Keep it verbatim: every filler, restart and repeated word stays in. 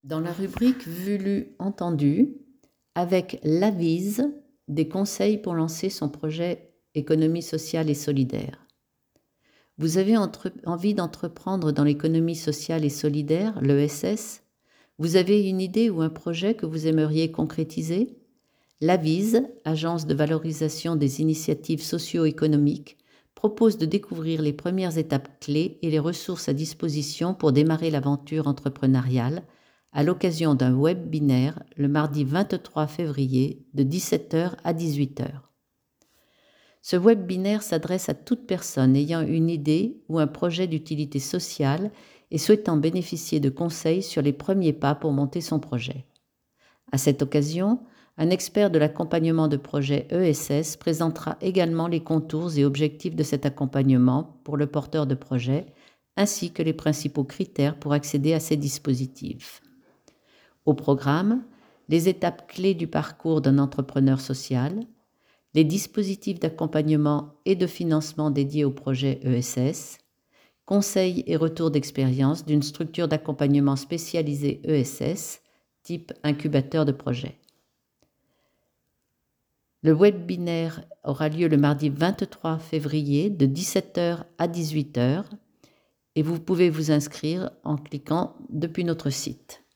Dans la rubrique Vu, lu, entendu, avec l'avise des conseils pour lancer son projet économie sociale et solidaire. Vous avez entre- envie d'entreprendre dans l'économie sociale et solidaire, l'E S S? Vous avez une idée ou un projet que vous aimeriez concrétiser? L'Avise, agence de valorisation des initiatives socio-économiques, propose de découvrir les premières étapes clés et les ressources à disposition pour démarrer l'aventure entrepreneuriale à l'occasion d'un webinaire le mardi vingt-trois février de dix-sept heures à dix-huit heures. Ce webinaire s'adresse à toute personne ayant une idée ou un projet d'utilité sociale et souhaitant bénéficier de conseils sur les premiers pas pour monter son projet. À cette occasion, un expert de l'accompagnement de projet E S S présentera également les contours et objectifs de cet accompagnement pour le porteur de projet, ainsi que les principaux critères pour accéder à ces dispositifs. Au programme, les étapes clés du parcours d'un entrepreneur social, les dispositifs d'accompagnement et de financement dédiés au projet E S S, conseils et retours d'expérience d'une structure d'accompagnement spécialisée E S S, type incubateur de projet. Le webinaire aura lieu le mardi vingt-trois février de dix-sept heures à dix-huit heures et vous pouvez vous inscrire en cliquant depuis notre site.